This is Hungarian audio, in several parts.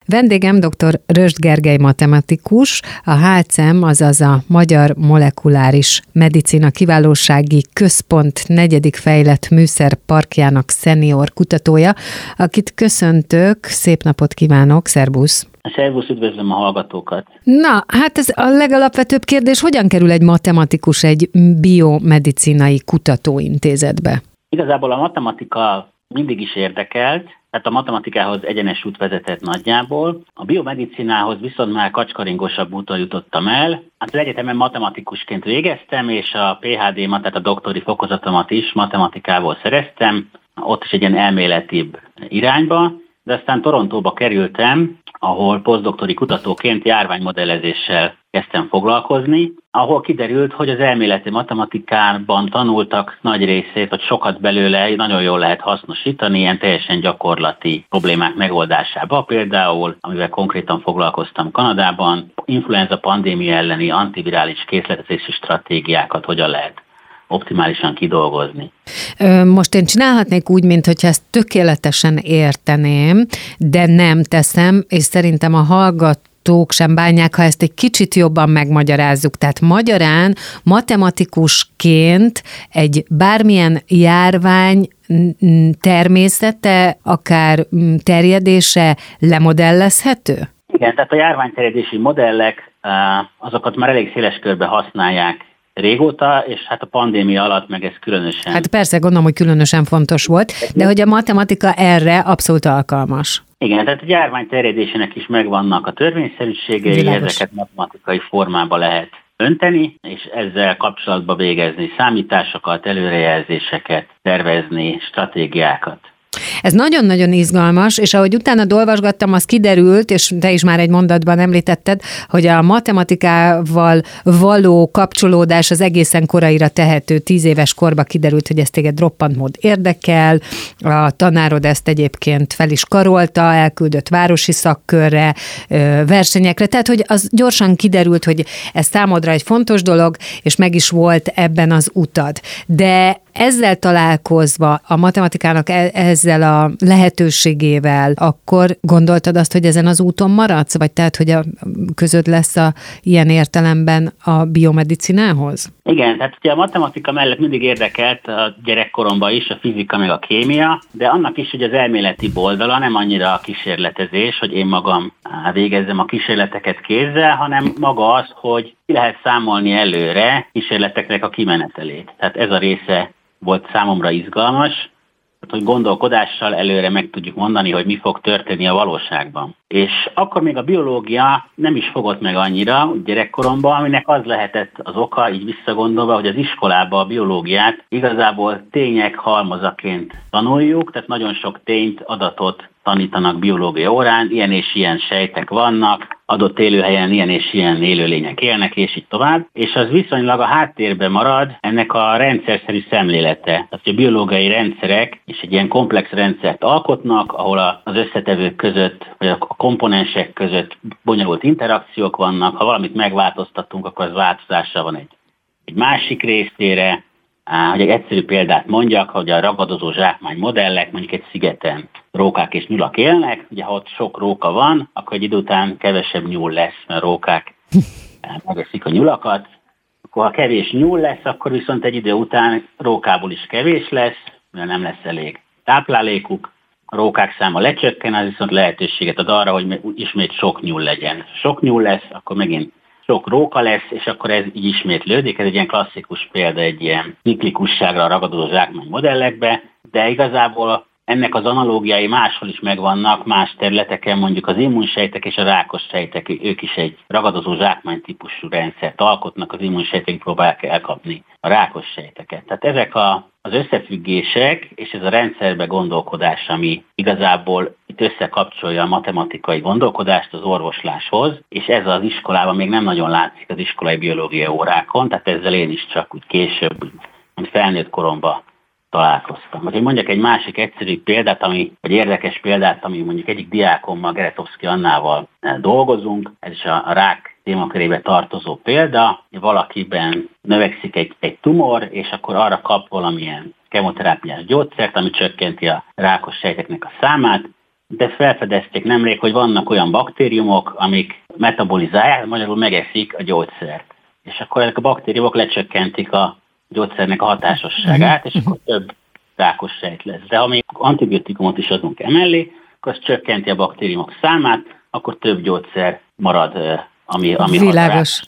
Vendégem dr. Rösd Gergely matematikus, a HCM, azaz a Magyar Molekuláris Medicina Kiválósági Központ 4. fejlett műszerparkjának szenior kutatója, akit köszöntök, szép napot kívánok, szervusz! Szervusz, üdvözlöm a hallgatókat! Na, hát ez a legalapvetőbb kérdés, hogyan kerül egy matematikus egy biomedicinai kutatóintézetbe? Igazából a matematika mindig is érdekelt, tehát a matematikához egyenes út vezetett nagyjából. A biomedicinához viszont már kacskaringosabb úton jutottam el. Hát az egyetemen matematikusként végeztem, és a PhD-mat, tehát a doktori fokozatomat is matematikából szereztem, ott is egy ilyen elméletibb irányba, de aztán Torontóba kerültem, ahol posztdoktori kutatóként járványmodellezéssel kezdtem foglalkozni, ahol kiderült, hogy az elméleti matematikában tanultak nagy részét, vagy sokat belőle nagyon jól lehet hasznosítani, ilyen teljesen gyakorlati problémák megoldásába. Például, amivel konkrétan foglalkoztam Kanadában, influenza pandémia elleni antivirális készletezési stratégiákat hogyan lehet optimálisan kidolgozni. Most én csinálhatnék úgy, mintha ezt tökéletesen érteném, de nem teszem, és szerintem a hallgatók sem bánják, ha ezt egy kicsit jobban megmagyarázzuk. Tehát magyarán matematikusként egy bármilyen járvány természete, akár terjedése lemodellezhető? Igen, tehát a járványterjedési modellek, azokat már elég széles körben használják régóta, és hát a pandémia alatt meg ez különösen. Hát persze, gondolom, hogy különösen fontos volt, de hogy a matematika erre abszolút alkalmas. Igen, tehát a járvány terjedésének is megvannak a törvényszerűségei, ezeket matematikai formába lehet önteni, és ezzel kapcsolatban végezni számításokat, előrejelzéseket, tervezni, stratégiákat. Ez nagyon-nagyon izgalmas, és ahogy utána olvasgattam, az kiderült, és te is már egy mondatban említetted, hogy a matematikával való kapcsolódás az egészen koraira tehető. 10 éves korba kiderült, hogy ez téged roppant mód érdekel, a tanárod ezt egyébként fel is karolta, elküldött városi szakkörre, versenyekre, tehát hogy az gyorsan kiderült, hogy ez számodra egy fontos dolog, és meg is volt ebben az utad. De ezzel találkozva, a matematikának ezzel a lehetőségével, akkor gondoltad azt, hogy ezen az úton maradsz? Vagy tehát, hogy a közöd lesz ilyen értelemben a biomedicinához? Igen, tehát ugye a matematika mellett mindig érdekelt a gyerekkoromban is a fizika meg a kémia, de annak is, hogy az elméleti oldala nem annyira a kísérletezés, hogy én magam végezzem a kísérleteket kézzel, hanem maga az, hogy ki lehet számolni előre kísérleteknek a kimenetelét. Tehát ez a része volt számomra izgalmas, hogy gondolkodással előre meg tudjuk mondani, hogy mi fog történni a valóságban. És akkor még a biológia nem is fogott meg annyira gyerekkoromban, aminek az lehetett az oka, így visszagondolva, hogy az iskolában a biológiát igazából tények halmazaként tanuljuk, tehát nagyon sok tényt, adatot tanítanak biológia órán, ilyen és ilyen sejtek vannak, adott élőhelyen ilyen és ilyen élőlények élnek, és így tovább, és az viszonylag a háttérben marad ennek a rendszerszerű szemlélete. Tehát a biológiai rendszerek és egy ilyen komplex rendszert alkotnak, ahol az összetevők között, vagy a komponensek között bonyolult interakciók vannak, ha valamit megváltoztatunk, akkor az változással van egy másik részére. Hogy egy egyszerű példát mondjak, hogy a ragadozó zsákmány modellek mondjuk egy szigeten rókák és nyulak élnek, ugye ha ott sok róka van, akkor egy idő után kevesebb nyúl lesz, mert a rókák megeszik a nyulakat. Akkor ha kevés nyúl lesz, akkor viszont egy idő után rókából is kevés lesz, mert nem lesz elég táplálékuk. A rókák száma lecsökken, az viszont lehetőséget ad arra, hogy ismét sok nyúl legyen. Sok nyúl lesz, akkor megint sok róka lesz, és akkor ez így ismétlődik. Ez egy ilyen klasszikus példa egy ilyen ciklikusságra a ragadozó zsákmány modellekbe, de igazából ennek az analógiái máshol is megvannak, más területeken, mondjuk az immunsejtek és a rákos sejtek, ők is egy ragadozó zsákmány típusú rendszert alkotnak, az immunsejtek próbálják elkapni a rákos sejteket. Tehát ezek az összefüggések, és ez a rendszerbe gondolkodás, ami igazából itt összekapcsolja a matematikai gondolkodást az orvosláshoz, és ez az iskolában még nem nagyon látszik az iskolai biológia órákon, tehát ezzel én is csak úgy később, mint felnőtt koromban találkoztam. Hogy mondjak egy másik egyszerű példát, vagy érdekes példát, ami mondjuk egyik diákommal, Geretovszki Annával dolgozunk, ez is a rák témakörébe tartozó példa, valakiben növekszik egy tumor, és akkor arra kap valamilyen kemoterápiás gyógyszert, ami csökkenti a rákos sejteknek a számát, de felfedezték nemrég, hogy vannak olyan baktériumok, amik metabolizálják, magyarul megeszik a gyógyszert. És akkor ezek a baktériumok lecsökkentik a gyógyszernek a hatásosságát, és akkor több rákos sejt lesz. De ha még antibiotikumot is adunk emellé, akkor az csökkenti a baktériumok számát, akkor több gyógyszer marad, ami világos.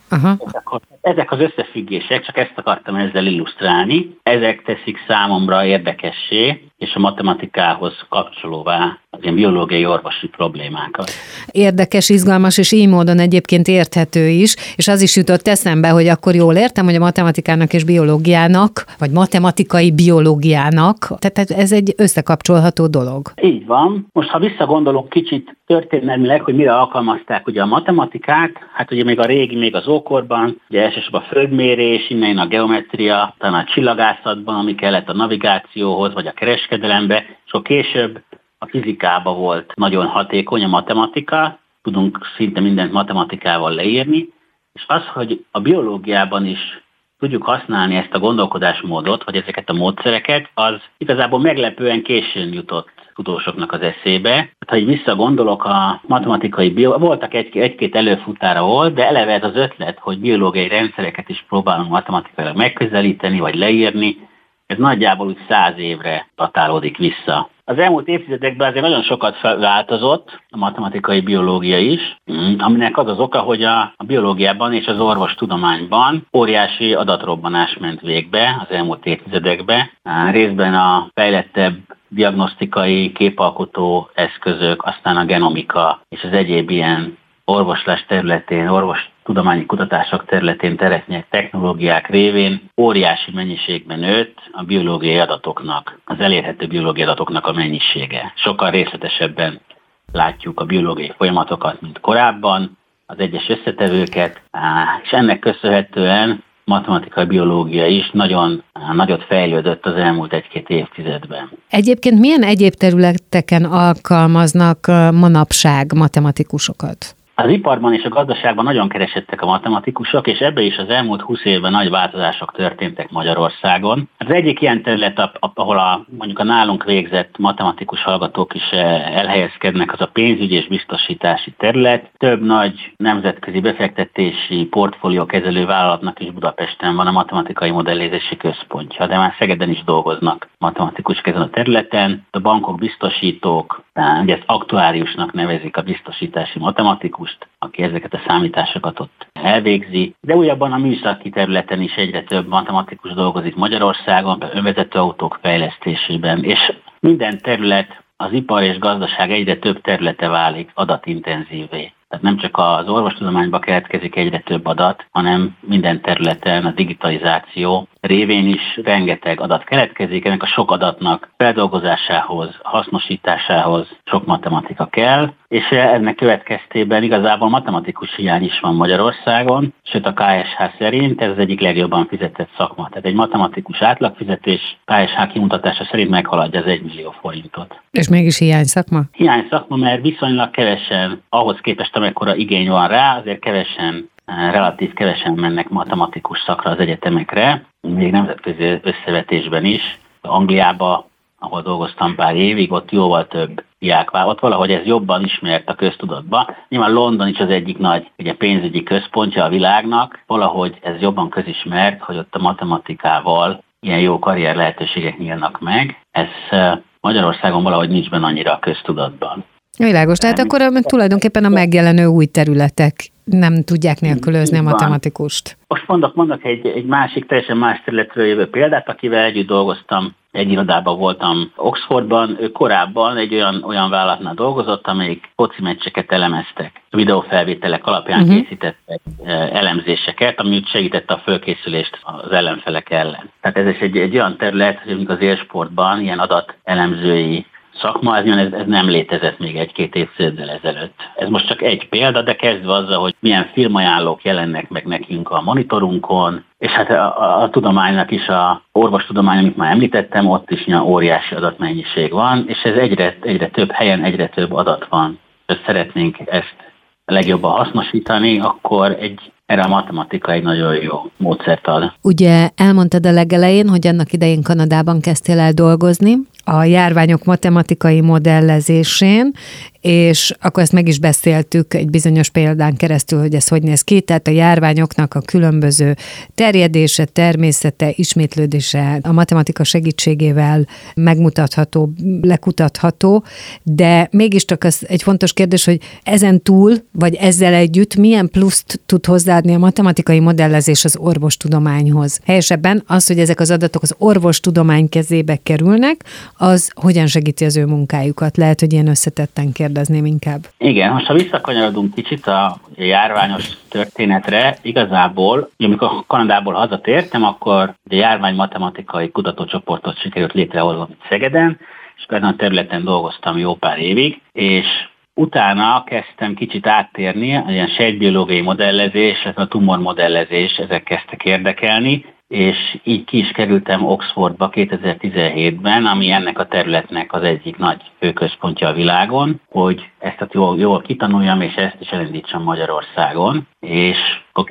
Ezek az összefüggések, csak ezt akartam ezzel illusztrálni, ezek teszik számomra érdekessé, és a matematikához kapcsolóvá az ilyen biológiai orvosi problémákat. Érdekes, izgalmas, és így módon egyébként érthető is, és az is jutott eszembe, hogy akkor jól értem, hogy a matematikának és biológiának, vagy matematikai biológiának, tehát ez egy összekapcsolható dolog. Így van. Most, ha visszagondolunk kicsit történelmileg, hogy mire alkalmazták ugye a matematikát, hát ugye még a régi, még az ókorban, ugye elsősorban a földmérés, innen a geometria, talán a csillagászatban, ami kellett a navigációhoz, vagy a kereskedelembe, és akkor később a fizikában volt nagyon hatékony a matematika, tudunk szinte mindent matematikával leírni, és az, hogy a biológiában is tudjuk használni ezt a gondolkodásmódot, vagy ezeket a módszereket, az igazából meglepően későn jutott tudósoknak az eszébe. Ha így visszagondolok, a matematikai voltak egy-két előfutára volt, de eleve ez az ötlet, hogy biológiai rendszereket is próbálunk matematikailag megközelíteni, vagy leírni, ez nagyjából úgy 100 évre datálódik vissza. Az elmúlt évtizedekben azért nagyon sokat változott a matematikai biológia is, aminek az az oka, hogy a biológiában és az orvostudományban óriási adatrobbanás ment végbe az elmúlt évtizedekben. Részben a fejlettebb diagnosztikai, képalkotó eszközök, aztán a genomika és az egyéb ilyen orvoslás területén, orvostudományi kutatások területén terjedő technológiák révén óriási mennyiségben nőtt a biológiai adatoknak, az elérhető biológiai adatoknak a mennyisége. Sokkal részletesebben látjuk a biológiai folyamatokat, mint korábban, az egyes összetevőket, és ennek köszönhetően matematikai biológia is nagyon nagyot fejlődött az elmúlt 1-2 évtizedben. Egyébként milyen egyéb területeken alkalmaznak manapság matematikusokat? Az iparban és a gazdaságban nagyon keresettek a matematikusok, és ebbe is az elmúlt 20 évben nagy változások történtek Magyarországon. Az egyik ilyen terület, ahol mondjuk a nálunk végzett matematikus hallgatók is elhelyezkednek, az a pénzügyi és biztosítási terület. Több nagy nemzetközi befektetési portfóliókezelő vállalatnak is Budapesten van a matematikai modellézési központja, de már Szegeden is dolgoznak matematikusok ezen a területen. A bankok, biztosítók, ugye ezt aktuáriusnak nevezik a biztosítási matematikus, aki ezeket a számításokat ott elvégzi. De újabban a műszaki területen is egyre több matematikus dolgozik Magyarországon, önvezető autók fejlesztésében, és minden terület, az ipar és gazdaság egyre több területe válik adatintenzívé. Tehát nem csak az orvostudományba keletkezik egyre több adat, hanem minden területen a digitalizáció révén is rengeteg adat keletkezik, ennek a sok adatnak feldolgozásához, hasznosításához sok matematika kell, és ennek következtében igazából matematikus hiány is van Magyarországon, sőt a KSH szerint ez az egyik legjobban fizetett szakma. Tehát egy matematikus átlagfizetés KSH kimutatása szerint meghaladja az 1 millió forintot. És mégis hiány szakma? Hiány szakma, mert viszonylag kevesen, ahhoz képest amekkora igény van rá, azért relatív kevesen mennek matematikus szakra az egyetemekre, még nemzetközi összevetésben is. Angliába, ahol dolgoztam pár évig, ott jóval több diák vár. Ott valahogy ez jobban ismert a köztudatban. Nyilván London is az egyik nagy pénzügyi központja a világnak, valahogy ez jobban közismert, hogy ott a matematikával ilyen jó karrier lehetőségek nyílnak meg. Ez Magyarországon valahogy nincs benne annyira a köztudatban. Világos, tehát akkor tulajdonképpen a megjelenő új területek nem tudják nélkülözni a matematikust. Most mondok egy másik, teljesen más területről jövő példát, akivel együtt dolgoztam, egy irodában voltam Oxfordban, ő korábban egy olyan vállalatnál dolgozott, amelyik foci meccseket elemeztek. Videófelvételek alapján készítettek elemzéseket, ami segítette a fölkészülést az ellenfelek ellen. Tehát ez is egy olyan terület, hogy az élsportban ilyen adatelemzői szakma, ez nem létezett még 1-2 évtizeddel ezelőtt. Ez most csak egy példa, de kezdve azzal, hogy milyen filmajánlók jelennek meg nekünk a monitorunkon, és hát a tudománynak is, a orvostudomány, amit már említettem, ott is óriási adatmennyiség van, és ez egyre több helyen egyre több adat van. Ha szeretnénk ezt legjobban hasznosítani, akkor erre a matematika egy nagyon jó módszert ad. Ugye elmondtad a legelején, hogy annak idején Kanadában kezdtél el dolgozni. a járványok matematikai modellezésén, és akkor ezt meg is beszéltük egy bizonyos példán keresztül, hogy ez hogy néz ki, tehát a járványoknak a különböző terjedése, természete, ismétlődése a matematika segítségével megmutatható, lekutatható, de mégiscsak az egy fontos kérdés, hogy ezen túl, vagy ezzel együtt milyen pluszt tud hozzáadni a matematikai modellezés az orvostudományhoz. Helyesebben az, hogy ezek az adatok az orvostudomány kezébe kerülnek, az hogyan segíti az ő munkájukat? Lehet, hogy ilyen összetetten kérdezném inkább. Igen, most ha visszakanyarodunk kicsit a járványos történetre, igazából, amikor Kanadából hazatértem, akkor a járvány matematikai kutatócsoportot sikerült létrehoznom Szegeden, és ezen a területen dolgoztam jó pár évig, és utána kezdtem kicsit áttérni, ilyen sejtbiológiai modellezés, ez a tumormodellezés, ezek kezdtek érdekelni, és így ki is kerültem Oxfordba 2017-ben, ami ennek a területnek az egyik nagy főközpontja a világon, hogy ezt jól kitanuljam, és ezt is elindítsam Magyarországon. És akkor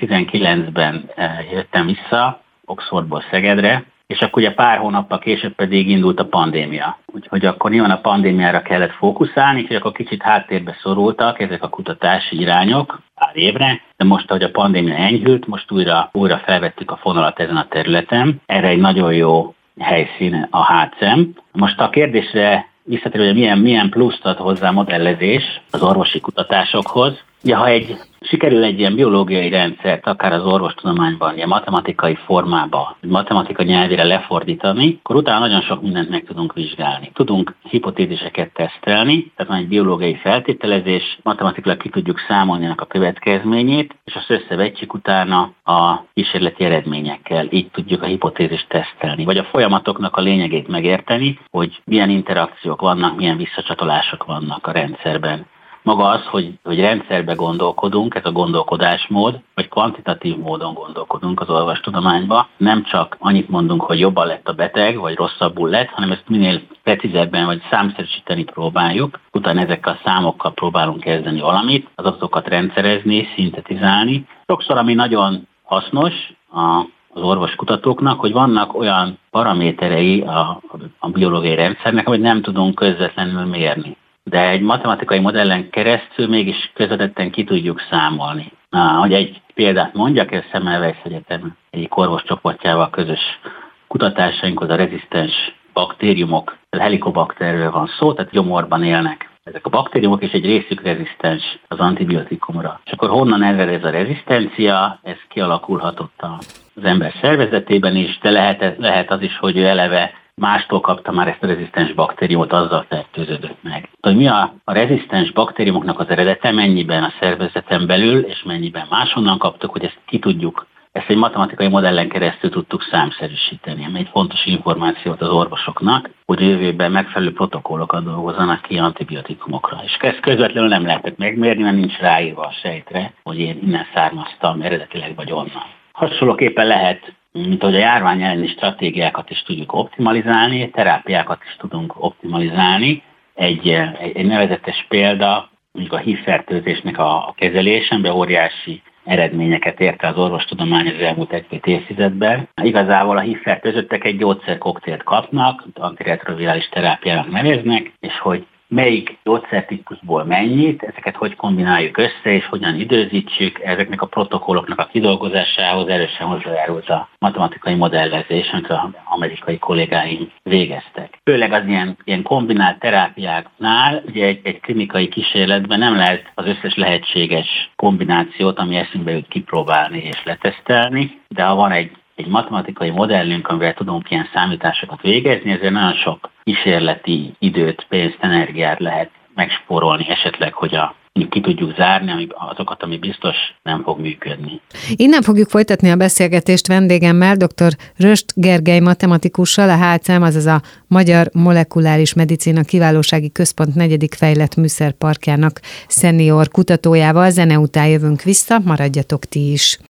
2019-ben jöttem vissza Oxfordból Szegedre, és akkor ugye pár hónappal később pedig indult a pandémia. Úgyhogy akkor nyilván a pandémiára kellett fókuszálni, és akkor kicsit háttérbe szorultak ezek a kutatási irányok pár évre, de most, ahogy a pandémia enyhült, most újra felvettük a fonalat ezen a területen. Erre egy nagyon jó helyszín a HCM. Most a kérdésre visszatérő, hogy milyen pluszt ad hozzá a modellezés az orvosi kutatásokhoz. Ugye, ha sikerül egy ilyen biológiai rendszert, akár az orvostudományban, ilyen matematikai formába, matematika nyelvére lefordítani, akkor utána nagyon sok mindent meg tudunk vizsgálni. Tudunk hipotéziseket tesztelni, tehát van egy biológiai feltételezés, matematikailag ki tudjuk számolni ennek a következményét, és azt összevetjük utána a kísérleti eredményekkel. Így tudjuk a hipotézist tesztelni, vagy a folyamatoknak a lényegét megérteni, hogy milyen interakciók vannak, milyen visszacsatolások vannak a rendszerben. Maga az, hogy rendszerbe gondolkodunk, ez a gondolkodásmód, vagy kvantitatív módon gondolkodunk az orvostudományban. Nem csak annyit mondunk, hogy jobban lett a beteg, vagy rosszabbul lett, hanem ezt minél precízebben vagy számszerűsíteni próbáljuk. Utána ezekkel a számokkal próbálunk kezdeni valamit, azatokat rendszerezni, szintetizálni. Sokszor, ami nagyon hasznos az orvoskutatóknak, hogy vannak olyan paraméterei a biológiai rendszernek, amit nem tudunk közvetlenül mérni. De egy matematikai modellen keresztül mégis közvetetten ki tudjuk számolni. Hogy egy példát mondjak, ez Semmelweis Egyetem egyik orvoscsoportjával közös kutatásainkhoz a rezisztens baktériumok, a helikobakterről van szó, tehát gyomorban élnek ezek a baktériumok, és egy részük rezisztens az antibiotikumra. És akkor honnan ered ez a rezisztencia, ez kialakulhatott az ember szervezetében is, de lehet az is, hogy ő eleve mástól kapta már ezt a rezisztens baktériumot, azzal fertőződött meg. Hogy mi a rezisztens baktériumoknak az eredete, mennyiben a szervezeten belül, és mennyiben máshonnan kaptuk, hogy ezt ki tudjuk, ezt egy matematikai modellen keresztül tudtuk számszerűsíteni. Ami egy fontos információt az orvosoknak, hogy jövőben megfelelő protokollokat dolgozzanak ki antibiotikumokra. És ezt közvetlenül nem lehetett megmérni, mert nincs ráírva a sejtre, hogy én innen származtam eredetileg vagy onnan. Hasonlóképpen lehet, mint ahogy a járvány elleni stratégiákat is tudjuk optimalizálni, terápiákat is tudunk optimalizálni. Egy nevezetes példa, mondjuk a HIV-fertőzésnek a kezelésében óriási eredményeket ért el az orvostudomány az elmúlt 1-2 évtizedben. Igazából a HIV-fertőzöttek egy gyógyszerkoktélt kapnak, antiretrovirális terápiának neveznek, és hogy melyik gyógyszertípusból mennyit, ezeket hogy kombináljuk össze, és hogyan időzítsük, ezeknek a protokolloknak a kidolgozásához erősen hozzájárult a matematikai modellezés, amit az amerikai kollégáim végeztek. Főleg az ilyen kombinált terápiáknál, ugye egy klinikai kísérletben nem lehet az összes lehetséges kombinációt, ami eszünkbe jut, kipróbálni és letesztelni, de ha van egy matematikai modellünk, amivel tudunk ilyen számításokat végezni, ezért nagyon sok kísérleti időt, pénzt, energiát lehet megspórolni, esetleg, hogy ki tudjuk zárni azokat, ami biztos nem fog működni. Innen fogjuk folytatni a beszélgetést vendégemmel, dr. Röst Gergely matematikussal, a HCM, azaz a Magyar Molekuláris Medicina Kiválósági Központ 4. fejlett műszerparkjának szenior kutatójával. Zene után jövünk vissza, maradjatok ti is.